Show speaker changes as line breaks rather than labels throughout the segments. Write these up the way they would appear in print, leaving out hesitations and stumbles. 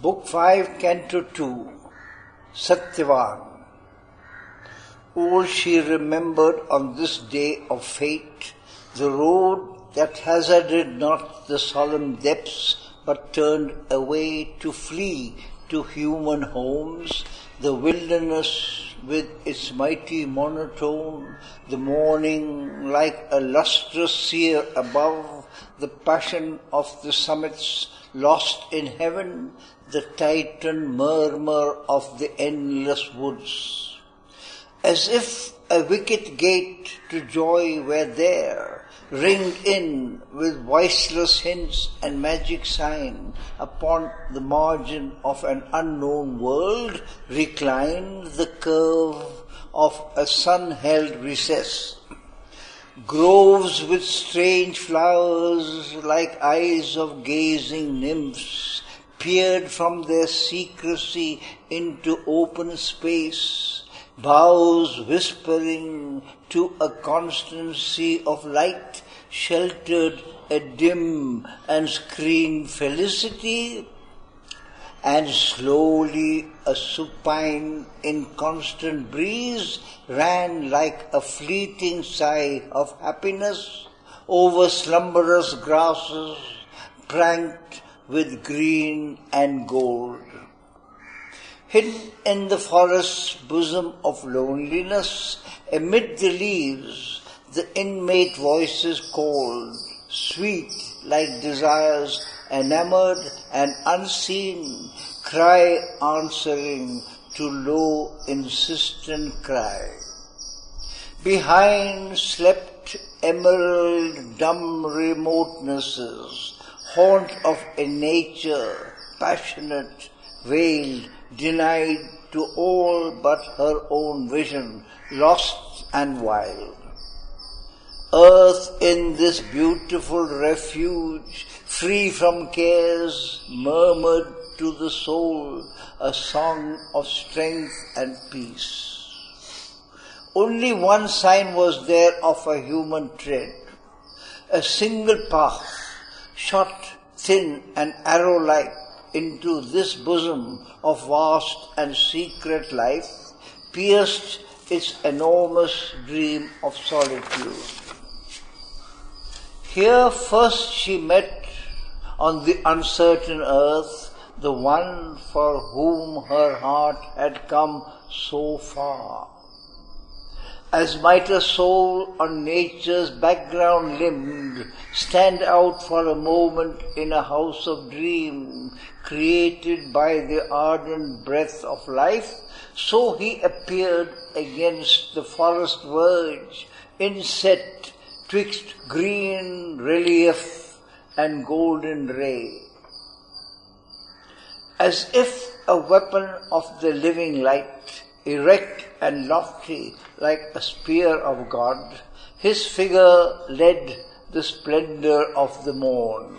Book 5, Canto 2, Satyavan. All she remembered on this day of fate, the road that hazarded not the solemn depths, but turned away to flee to human homes, the wilderness with its mighty monotone, the morning like a lustrous seer above, the passion of the summits lost in heaven, the titan murmur of the endless woods. As if a wicket gate to joy were there, ringed in with voiceless hints and magic sign, upon the margin of an unknown world reclined the curve of a sun-held recess. Groves with strange flowers like eyes of gazing nymphs peered from their secrecy into open space, boughs whispering to a constancy of light sheltered a dim and screened felicity, and slowly a supine inconstant breeze ran like a fleeting sigh of happiness over slumberous grasses pranked with green and gold. Hidden in the forest's bosom of loneliness, amid the leaves, the inmate voices called, sweet like desires enamored and unseen, cry answering to low insistent cry. Behind slept emerald dumb remotenesses, haunt of a nature passionate, veiled, denied to all but her own vision, lost and wild. Earth in this beautiful refuge, free from cares, murmured to the soul a song of strength and peace. Only one sign was there of a human tread, a single path, shot thin and arrow-like into this bosom of vast and secret life, pierced its enormous dream of solitude. Here first she met on the uncertain earth the one for whom her heart had come so far. As might a soul on nature's background limbed stand out for a moment in a house of dream created by the ardent breath of life, so he appeared against the forest verge, inset twixt green relief and golden ray. As if a weapon of the living light, erect and lofty like a spear of God, his figure led the splendor of the morn.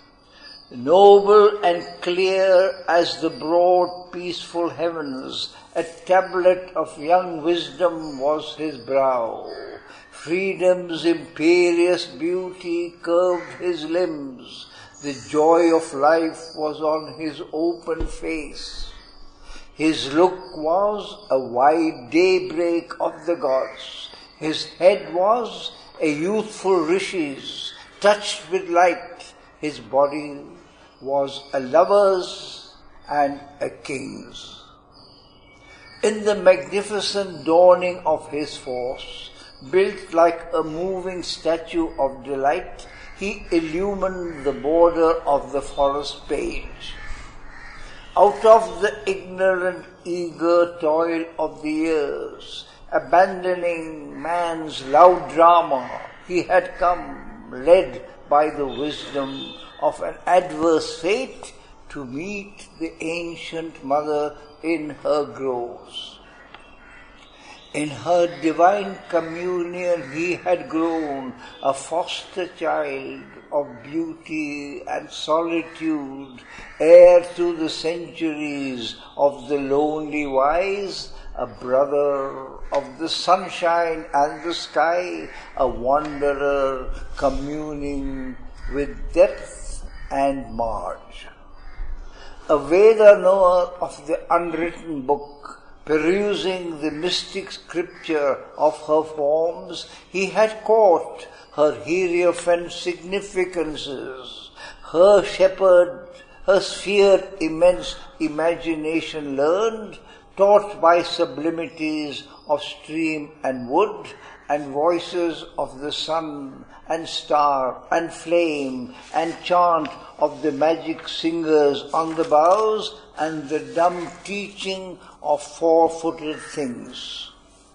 Noble and clear as the broad peaceful heavens, a tablet of young wisdom was his brow. Freedom's imperious beauty curved his limbs. The joy of life was on his open face. His look was a wide daybreak of the gods. His head was a youthful rishi's, touched with light. His body was a lover's and a king's. In the magnificent dawning of his force, built like a moving statue of delight, he illumined the border of the forest page. Out of the ignorant, eager toil of the years, abandoning man's loud drama, he had come, led by the wisdom of an adverse fate, to meet the ancient mother in her groves. In her divine communion he had grown a foster child of beauty and solitude, heir to the centuries of the lonely wise, a brother of the sunshine and the sky, a wanderer communing with depth and marge. a Veda knower of the unwritten book, perusing the mystic scripture of her forms, he had caught her hierophant significances, her shepherd, her sphere immense imagination learned, taught by sublimities of stream and wood, and voices of the sun and star and flame, and chant of the magic singers on the boughs, and the dumb teaching of four-footed things.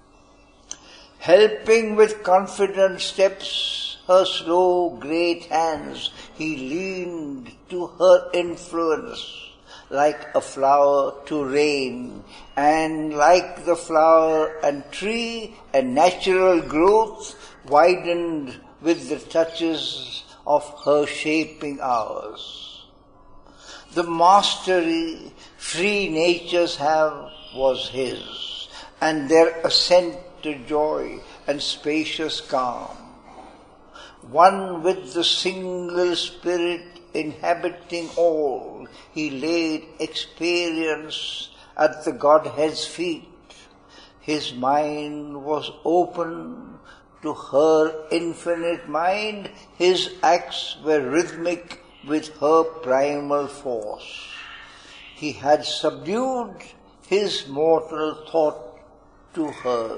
Helping with confident steps her slow great hands, he leaned to her influence, like a flower to rain, and like the flower and tree, a natural growth widened with the touches of her shaping hours. The mastery free natures have was his, and their ascent to joy and spacious calm. One with the single spirit inhabiting all, he laid experience at the Godhead's feet. His mind was open to her infinite mind. His acts were rhythmic with her primal force. He had subdued his mortal thought to hers.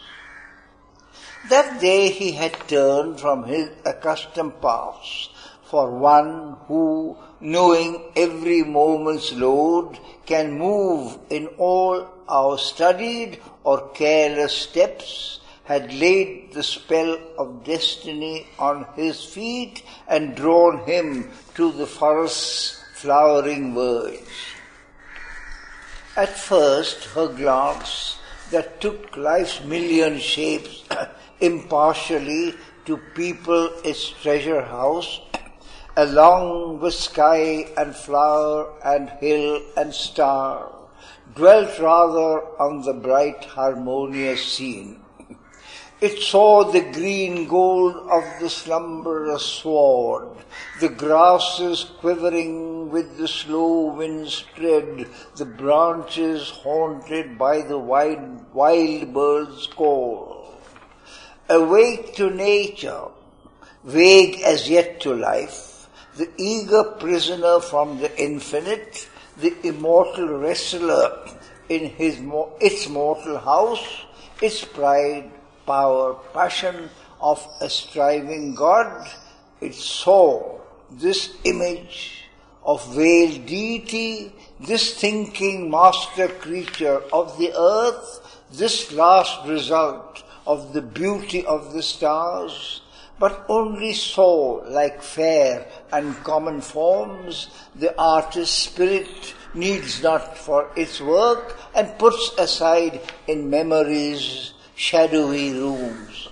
That day he had turned from his accustomed paths for one who, knowing every moment's load, can move in all our studied or careless steps, had laid the spell of destiny on his feet and drawn him to the forest's flowering verge. At first her glance, that took life's million shapes impartially to people its treasure house, along with sky and flower and hill and star, dwelt rather on the bright harmonious scene. It saw the green gold of the slumberous sward, the grasses quivering with the slow wind's tread, the branches haunted by the wild bird's call. Awake to nature, vague as yet to life, the eager prisoner from the infinite, the immortal wrestler in its mortal house, its pride, power, passion of a striving God, it saw this image of veiled deity, this thinking master creature of the earth, this last result of the beauty of the stars, but only saw like fair and common forms the artist's spirit needs not for its work, and puts aside in memory's shadowy rooms.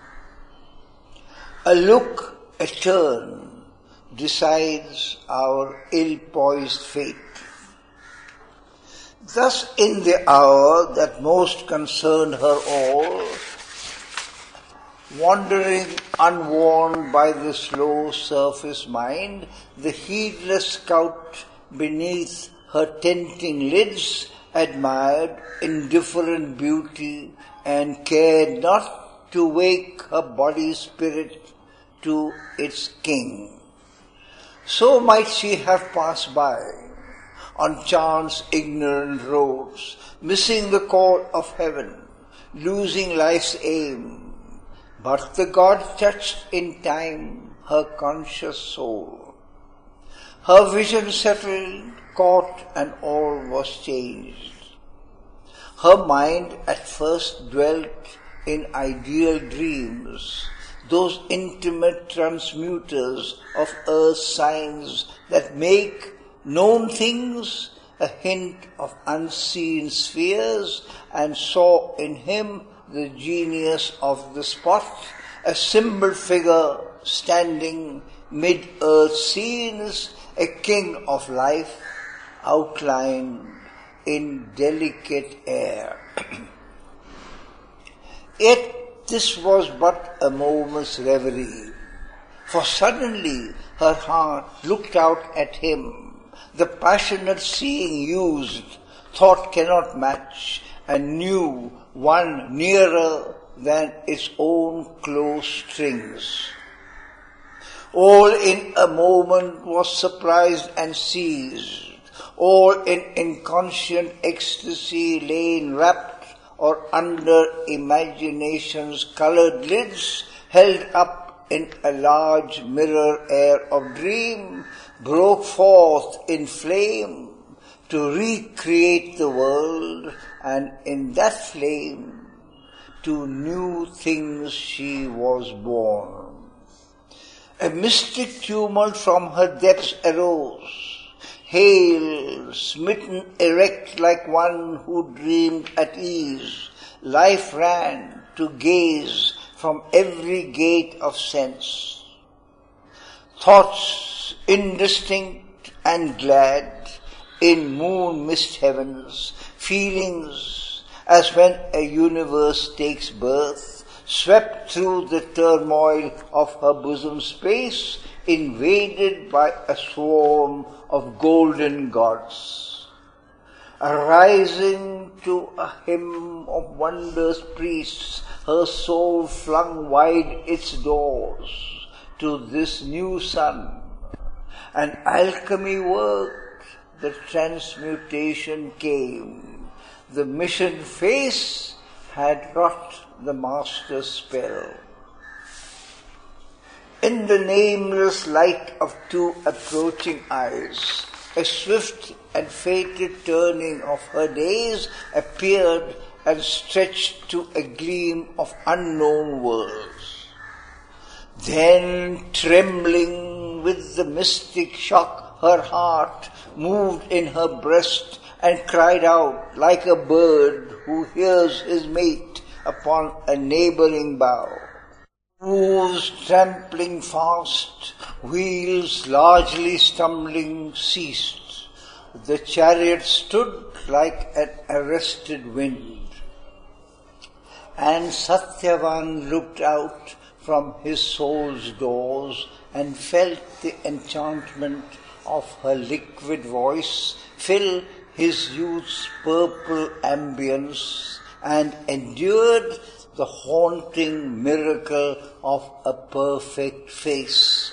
A look, a turn, decides our ill-poised fate. Thus in the hour that most concerned her all, wandering unwarned by the slow surface mind, the heedless scout beneath her tempting lids admired indifferent beauty and cared not to wake her body spirit to its king. So might she have passed by on chance ignorant roads, missing the call of heaven, losing life's aim. But the God touched in time her conscious soul. Her vision settled, caught, and all was changed. Her mind at first dwelt in ideal dreams, those intimate transmuters of earth's signs that make known things a hint of unseen spheres, and saw in him the genius of the spot, a symbol figure standing mid-earth scenes, a king of life outlined in delicate air. Yet this was but a moment's reverie, for suddenly her heart looked out at him, the passionate seeing used, thought cannot match, and knew one nearer than its own close strings. All in a moment was surprised and seized, all in inconscient ecstasy lay enwrapped or under imagination's coloured lids, held up in a large mirror air of dream, broke forth in flame to recreate the world, and in that flame to new things she was born. A mystic tumult from her depths arose, hale, smitten erect like one who dreamed at ease. Life ran to gaze from every gate of sense. Thoughts indistinct and glad in moon mist heavens, feelings as when a universe takes birth, swept through the turmoil of her bosom space, invaded by a swarm of golden gods. Arising to a hymn of wondrous priests, her soul flung wide its doors to this new sun. An alchemy worked, the transmutation came, the mission face had wrought the master's spell. In the nameless light of two approaching eyes, a swift and fated turning of her days appeared and stretched to a gleam of unknown worlds. Then, trembling with the mystic shock, her heart moved in her breast and cried out like a bird who hears his mate upon a neighboring bough. Hooves trampling fast, wheels largely stumbling ceased. The chariot stood like an arrested wind. And Satyavan looked out from his soul's doors and felt the enchantment of her liquid voice fill his youth's purple ambience, and endured the haunting miracle of a perfect face.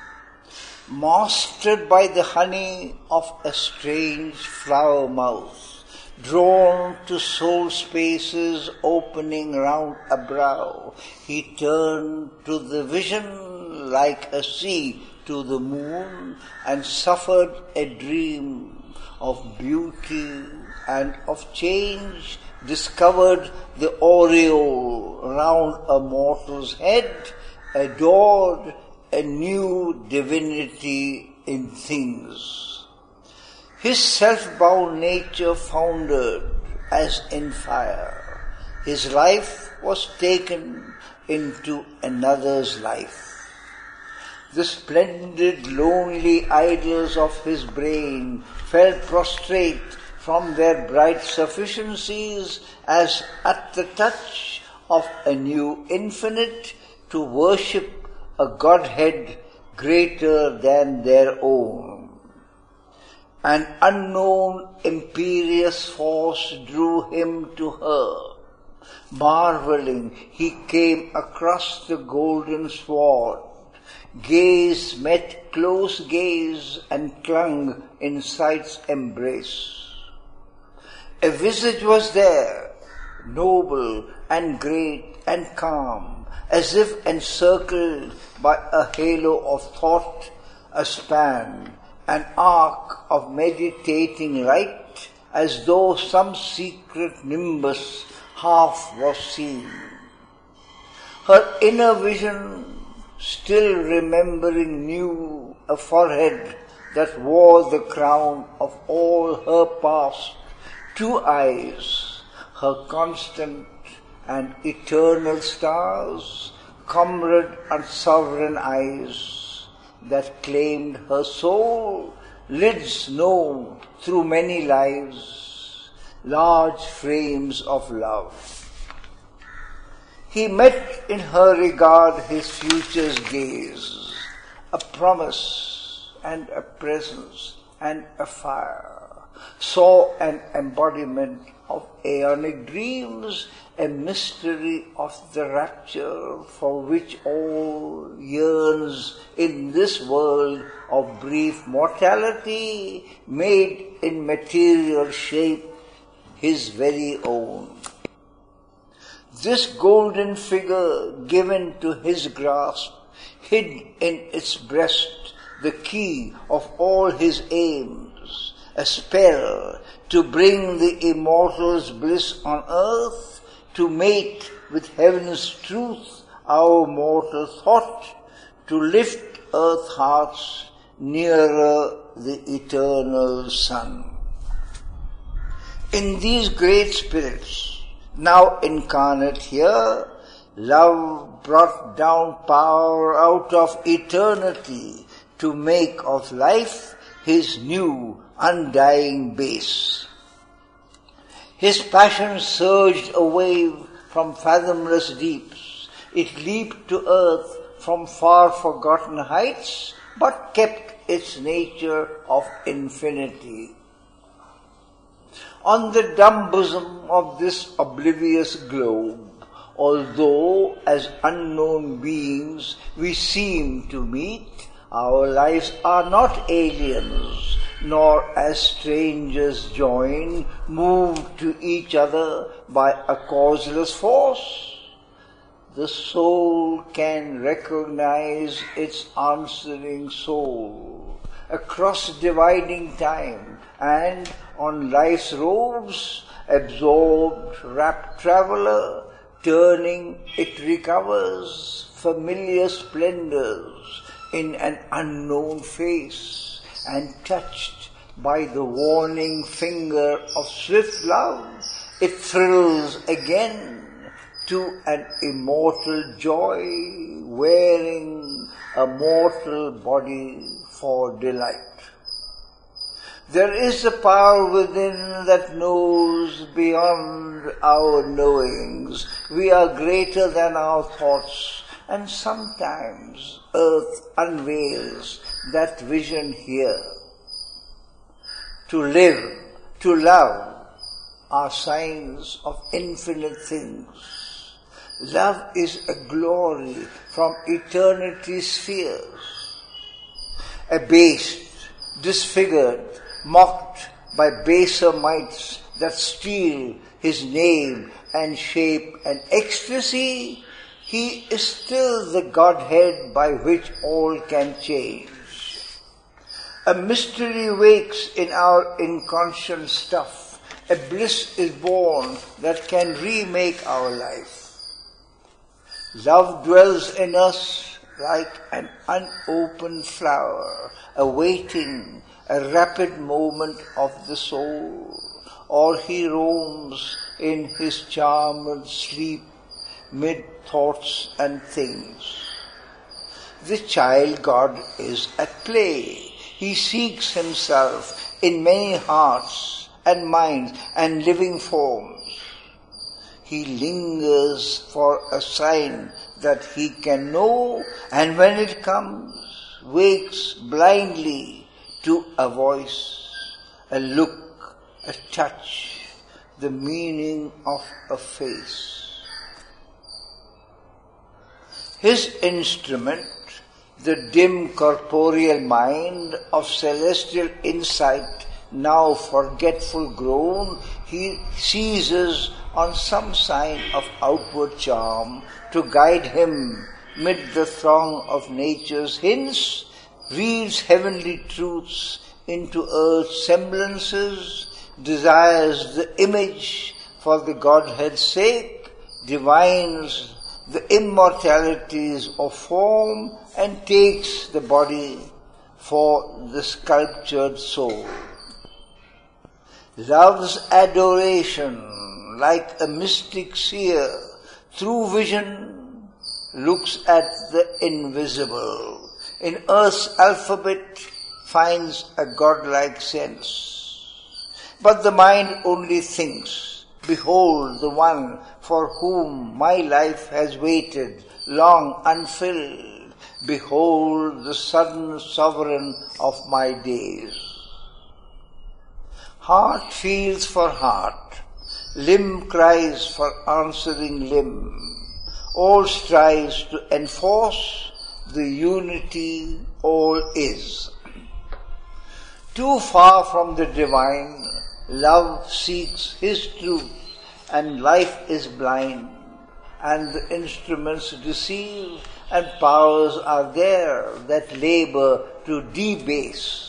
Mastered by the honey of a strange flower mouth, drawn to soul spaces opening round a brow, he turned to the vision like a sea to the moon, and suffered a dream of beauty and of change, discovered the aureole round a mortal's head, adored a new divinity in things. His self-bound nature foundered as in fire. His life was taken into another's life. The splendid, lonely idols of his brain fell prostrate from their bright sufficiencies as at the touch of a new infinite to worship a Godhead greater than their own. An unknown imperious force drew him to her. Marveling, he came across the golden sward. Gaze met close gaze and clung in sight's embrace. A visage was there, noble and great and calm, as if encircled by a halo of thought, a span, an arc of meditating light, as though some secret nimbus half was seen. Her inner vision, still remembering, knew a forehead that wore the crown of all her past, two eyes, her constant and eternal stars, comrade and sovereign eyes that claimed her soul, lids known through many lives, large frames of love. He met in her regard his future's gaze, a promise and a presence and afire, saw an embodiment of aeonic dreams, a mystery of the rapture for which all yearns in this world of brief mortality, made in material shape his very own. This golden figure given to his grasp hid in its breast the key of all his aims, a spell to bring the immortal's bliss on earth, to mate with heaven's truth our mortal thought, to lift earth hearts nearer the eternal sun. In these great spirits, now incarnate here, love brought down power out of eternity to make of life his new undying base. His passion surged a wave from fathomless deeps. It leaped to earth from far forgotten heights, but kept its nature of infinity. On the dumb bosom of this oblivious globe, although as unknown beings we seem to meet, our lives are not aliens, nor as strangers joined, moved to each other by a causeless force. The soul can recognize its answering soul across dividing time, and on life's roads, absorbed, rapt traveler, turning it recovers familiar splendors in an unknown face, and touched by the warning finger of swift love, it thrills again to an immortal joy, wearing a mortal body for delight. There is a power within that knows beyond our knowings. We are greater than our thoughts, and sometimes earth unveils that vision here. To live, to love, are signs of infinite things. Love is a glory from eternity's spheres. Abased, disfigured, mocked by baser mights that steal his name and shape and ecstasy, he is still the Godhead by which all can change. A mystery wakes in our inconscient stuff. A bliss is born that can remake our life. Love dwells in us like an unopened flower, awaiting a rapid moment of the soul, or he roams in his charmed sleep mid thoughts and things. The child God is at play. He seeks himself in many hearts and minds and living forms. He lingers for a sign that he can know, and when it comes, wakes blindly to a voice, a look, a touch, the meaning of a face. His instrument, the dim corporeal mind of celestial insight, now forgetful grown, he seizes on some sign of outward charm to guide him mid the throng of nature's hints, reads heavenly truths into earth's semblances, desires the image for the Godhead's sake, divines the immortalities of form, and takes the body for the sculptured soul. Love's adoration, like a mystic seer, through vision looks at the invisible. In earth's alphabet finds a godlike sense. But the mind only thinks, behold the one for whom my life has waited, long unfilled. Behold the sudden sovereign of my days. Heart feels for heart, limb cries for answering limb, all strives to enforce the unity all is. Too far from the divine, love seeks his truth, and life is blind, and the instruments deceive, and powers are there that labor to debase.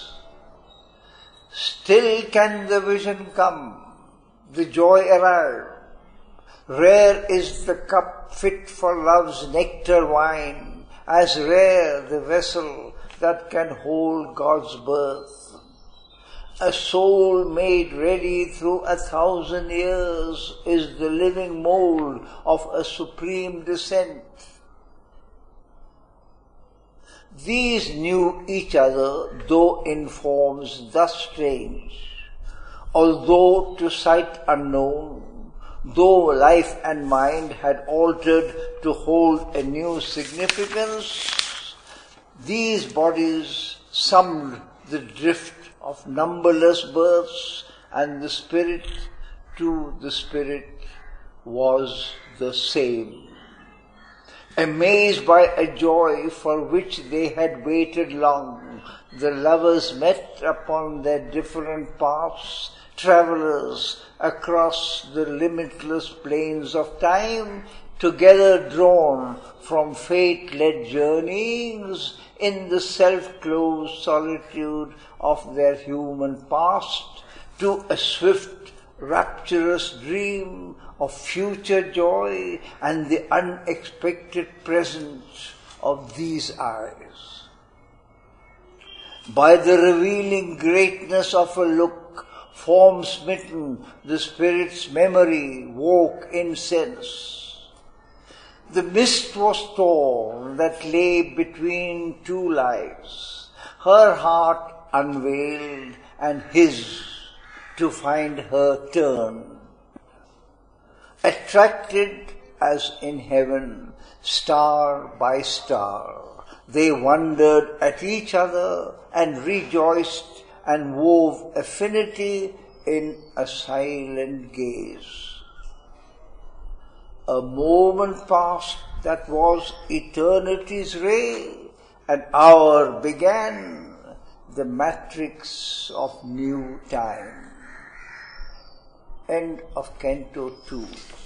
Still can the vision come, the joy arrive. Rare is the cup fit for love's nectar wine, as rare the vessel that can hold God's birth. A soul made ready through 1,000 years is the living mold of a supreme descent. These knew each other, though in forms thus strange, although to sight unknown, though life and mind had altered to hold a new significance. These bodies summed the drift of numberless births, and the spirit to the spirit was the same. Amazed by a joy for which they had waited long, the lovers met upon their different paths, travelers across the limitless plains of time, together drawn from fate-led journeys in the self-closed solitude of their human past, to a swift, rapturous dream of future joy and the unexpected presence of these eyes. By the revealing greatness of a look, form smitten, the spirit's memory woke in sense. The mist was torn that lay between two lives, her heart unveiled and his to find her turn. Attracted as in heaven, star by star, they wondered at each other and rejoiced and wove affinity in a silent gaze. A moment passed that was eternity's ray, an hour began the matrix of new time. End of Canto 2.